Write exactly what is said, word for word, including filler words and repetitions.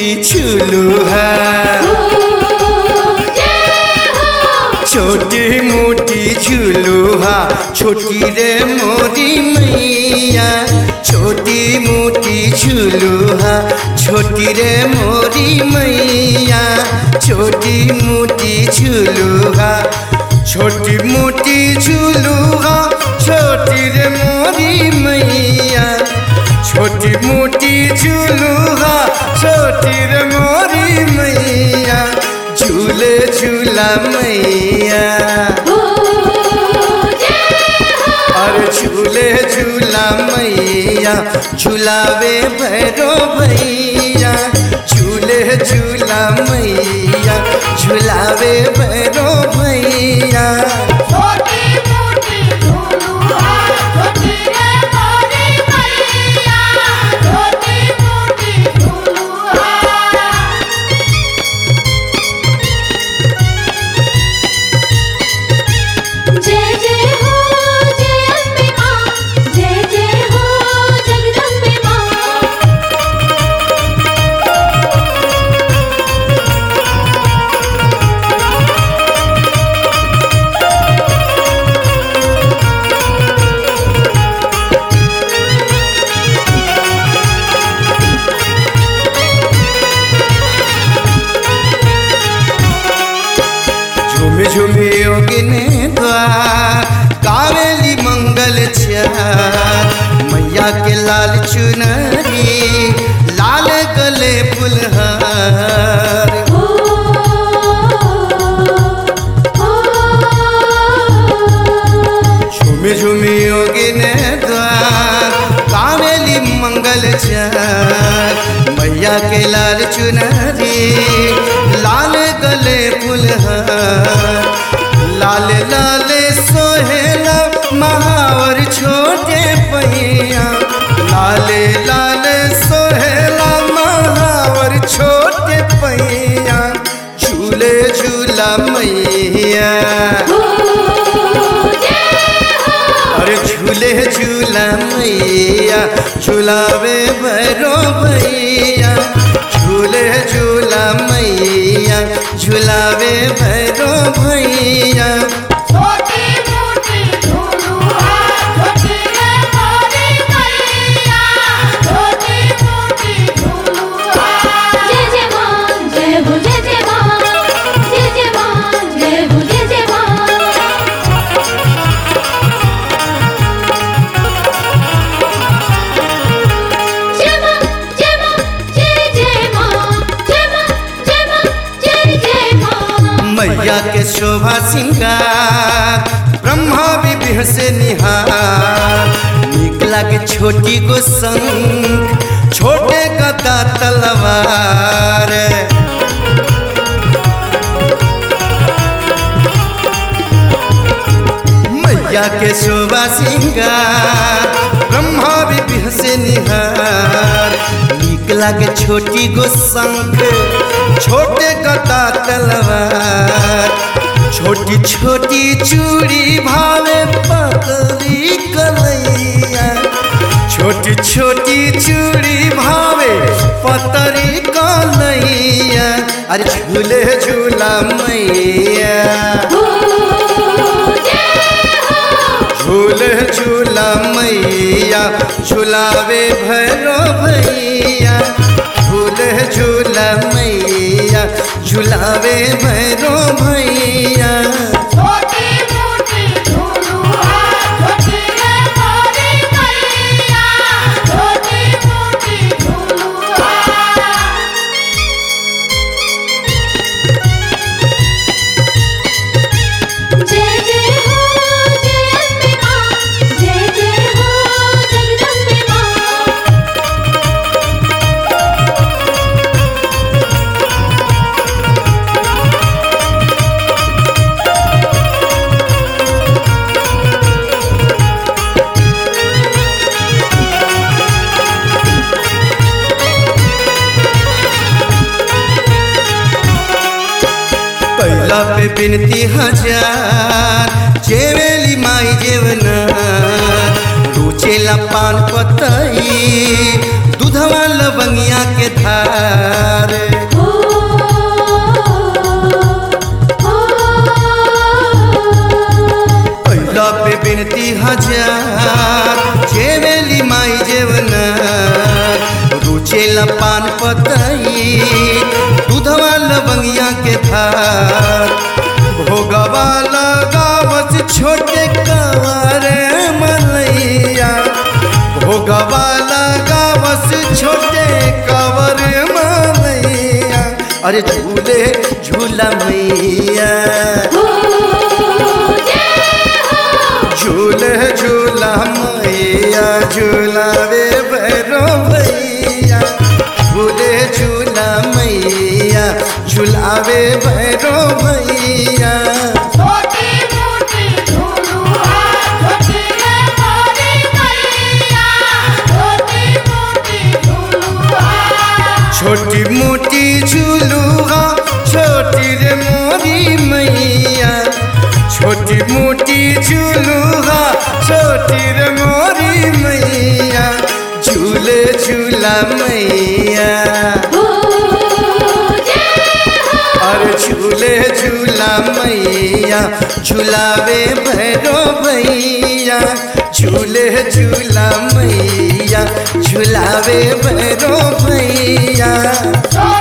झुलुहा, छोटी मोटी झुलुहा, छोटी रे मोरी मैया, छोटी मोटी झुलुहा, छोटी रे मोरी मैया, छोटी मोटी झुलुहा, छोटी मोटी झुलुहा, छोटी रे मोरी मैया, छोटी मोटी झुलुहा, छोटी रे मोरी मैया, झूले झूला मैया, अरे झूले झूला मैया, झूलावे भैरो भैया, झूले झूला मैया, झूलावे भैरो भैया। झुमे योगिने द्वार कावेली मंगल चार, मैया के लाल चुनरी, लाल गले फुलहार, झुमे झुमे योगिने द्वार कावेली मंगल चार, मैया के लाल चुनरी, लाल गले फुलहार, लाल लाल सोहेला महावर छोटे पैया, लाल लाल सोहेला महावर छोटे पैया, झूले झूला मैया, अरे झूले झूला मैया, झूलावे भैरो भैया, झूले झूला मैया, झूलावे भैरो भैया। मैया के शोभा सिंगार ब्रह्मा विभि से निहार, नीक लागे छोटी गो शंख, छोटे गदा तलवार, मैया के शोभा सिंगार ब्रह्मा विभि से निहार, नीक लागे छोटी गो शंख, छोटे गदा तलवार, छोटी छोटी चूड़ी भावे पतली कलैया, छोटी छोटी चूड़ी भावे पतली कलैया, अरे झूले झूला मैया, झूले झूला मैया, झूलावे भैरो भैया, झूले झूला मैया, झूलावे भैरो भैया। कैला पे बिनती हजार, जेवेली माई जेवना, रुचेला पान पतई, दूधवा लवंगिया के धार। अइला पे बिनती हजार जेवेली माई जेवनार, रुचेला पान पतई दूधवा लवंगिया के धार। भोगवा लगावत छोटे कवर मलैया, भोगवा लगावत छोटे कवर मलैया, अरे झूले झूला मैया, झूले झूला मैया, झूलावे भैरो भैया, झूले झूला मैया, झूलावे भैरो भैया। छोटी मोटी झूलुआ छोटी रे मोरी मैया, छोटी मोटी झूलुआ छोटी रे मोरी मैया, झूले झूला मैया, अरे झूले झूला मैया, झूलावे भैरो भैया, झूले झूला मैया, झूलावे भैरो भैया।